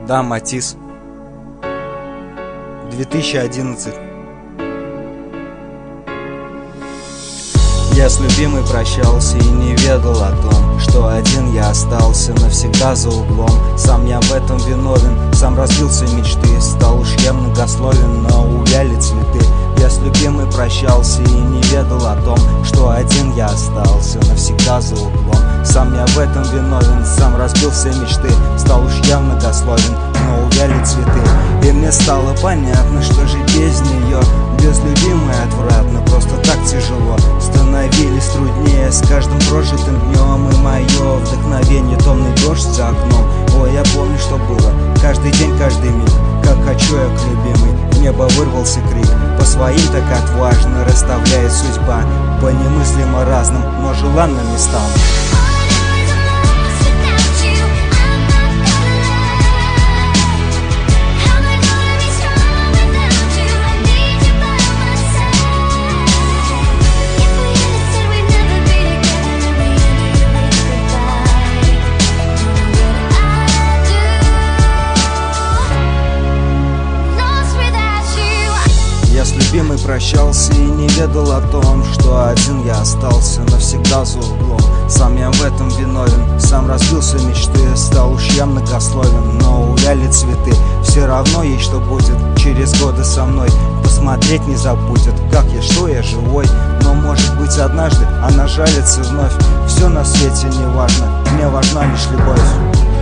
Да, Матис. 2011. Я с любимой прощался и не ведал о том, что один я остался навсегда за углом. Сам я в этом виновен, сам разбился мечты, стал уж я многословен, но увяли цветы. Я с любимой прощался и не ведал о том, что один я остался навсегда за углом. Сам я в этом виновен, сам разбился мечты, стал уж я многословен, но увяли цветы. И мне стало понятно, что жить без нее, без любимой отвратно, просто так тяжело. Становились труднее с каждым прожитым днем, и мое вдохновение томный дождь за окном. Ой, я помню, что было, каждый день, каждый миг, как хочу я к любимой. В небо вырвался крик, по своим так отважно расставляет судьба, по немыслимо разным, но желанным местам. Я с любимой прощался и не ведал о том, что один я остался навсегда за углом. Сам я в этом виновен, сам разбился мечты, стал уж я многословен, но увяли цветы. Все равно ей что будет через годы со мной, посмотреть не забудет, как я, что я живой. Но может быть однажды она жалится вновь. Все на свете не важно, мне важна лишь любовь.